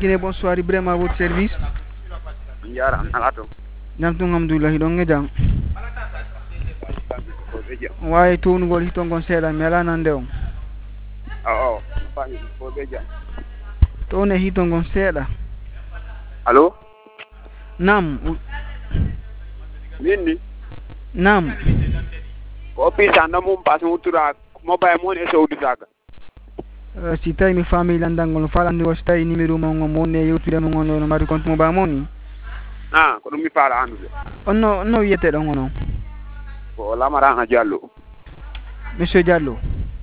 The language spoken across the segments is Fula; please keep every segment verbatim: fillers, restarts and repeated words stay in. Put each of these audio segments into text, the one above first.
Kine bonsoir Ibrahima à votre service. Njara nalato. Jam tun alhamdulillah don ngejang. Waye tun gol hiton gon seeda mi ala nande on. Oh, fami ko be jam. To ne hiton gon seeda. Allo? Nam. Minni. Nam. Ko pisa na mum pas mutura mobile mon e so uditaga. Uh, si tawi mi faami landangol falandi o so tawi numéro mon ngo mon e yewtude mo gon no mari compte mo ba moni. Ah, ko dum mi fala andude. Onno no wiyete ɗon onon? Ko Lamarana Diallo. Monsieur Diallo.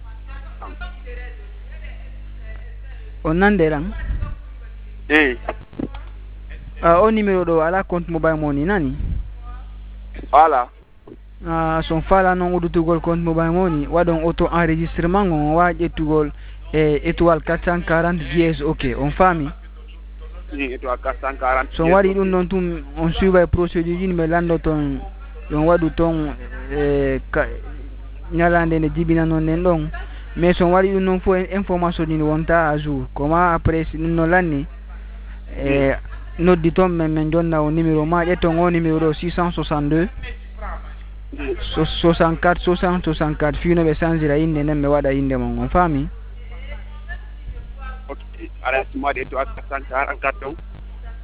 On nande ɗan? Eh. Uh, o numéro ɗo ala compte mobile money nani? Voilà. Uh, son fala noon uddutugol compte mobile money waɗon auto enregistrement ngo wawa ƴettugol e étoile quatre cent quarante dièse ok on faami? Ni étoile quatre cent quarante. So waɗi ɗum ɗon tum on suiva e procédure ji ɓe lando toon yon waɗu toon e ñalande nde jibina noon nen ɗon mais so waɗi ɗum noon fof information ji wonta à jour comment après si ɗum no lanni e noddi toon men min jonna o numéro ma ƴetton o numéro ɗo six cent soixante-deux soixante-quatre soixante soixante-quatre fino ɓe changera inde nden ɓe waɗa inde mon on faami? Ok, ala mo de étoile quatre cent quarante-quatre ɗon.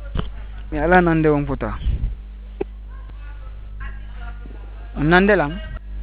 Mi ala nande on fota. On nande lan?